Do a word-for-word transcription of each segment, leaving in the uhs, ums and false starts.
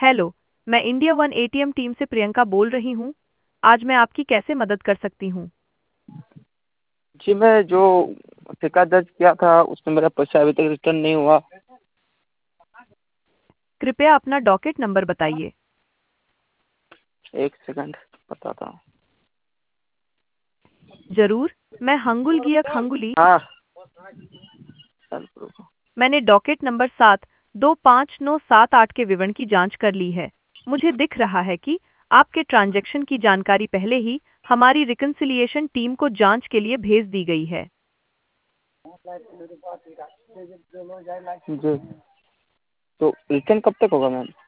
Hello, मैं India one ATM team से प्रियंका बोल रही हूँ। आज मैं आपकी कैसे मदद कर सकती हूँ? जी मैं जो शिकायत दर्ज किया था उसमें मेरा पैसा अभी तक रिटर्न नहीं हुआ। कृपया अपना डॉकेट नंबर बताइए। एक सेकंड बताता हूँ। जरूर, मैं हंगुल गियक हंगुली। हाँ चल, रुको। मैंने डॉकेट नंबर सात दो पाँच नौ सात आठ के विवरण की जांच कर ली है। मुझे दिख रहा है कि आपके ट्रांजैक्शन की जानकारी पहले ही हमारी रिकन्सिलिएशन टीम को जांच के लिए भेज दी गई है। जी तो रिटर्न कब तक होगा मैम?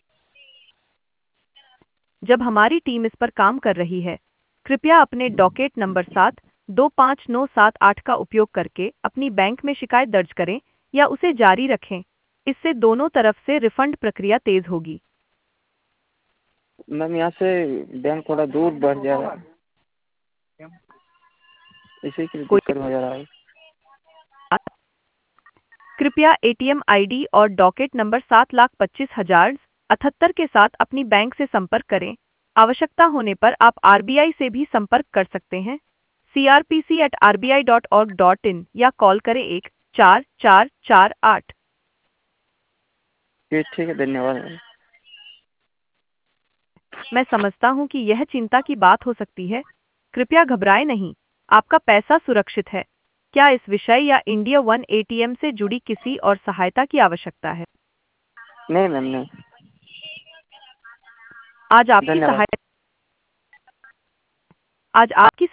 जब हमारी टीम इस पर काम कर रही है, कृपया अपने डॉकेट नंबर सात दो पाँच नौ सात आठ का उपयोग करके अपनी बैंक में शिकायत दर्ज करें या उसे जारी रखें। इससे दोनों तरफ से रिफंड प्रक्रिया तेज होगी। मैम यहाँ से बैंक थोड़ा दूर बढ़ जा रहा है, इसी की कोई दिक्कत हो जा रहा है। बात- कृपया एटीएम आईडी और डॉकेट नंबर सात लाख पच्चीस हजार अठहत्तर के साथ अपनी बैंक से संपर्क करें। आवश्यकता होने पर आप आरबीआई से भी संपर्क कर सकते हैं। C R P C at R B I dot org dot in या कॉल करें एक चार चार चार आठ। जी ठीक है, धन्यवाद मैम। मैं समझता हूँ कि यह चिंता की बात हो सकती है। कृपया घबराएं नहीं, आपका पैसा सुरक्षित है। क्या इस विषय या इंडिया वन एटीएम से जुड़ी किसी और सहायता की आवश्यकता है? नहीं मैम नहीं। आज आपकी धन्यवाद। सहायता आज आपकी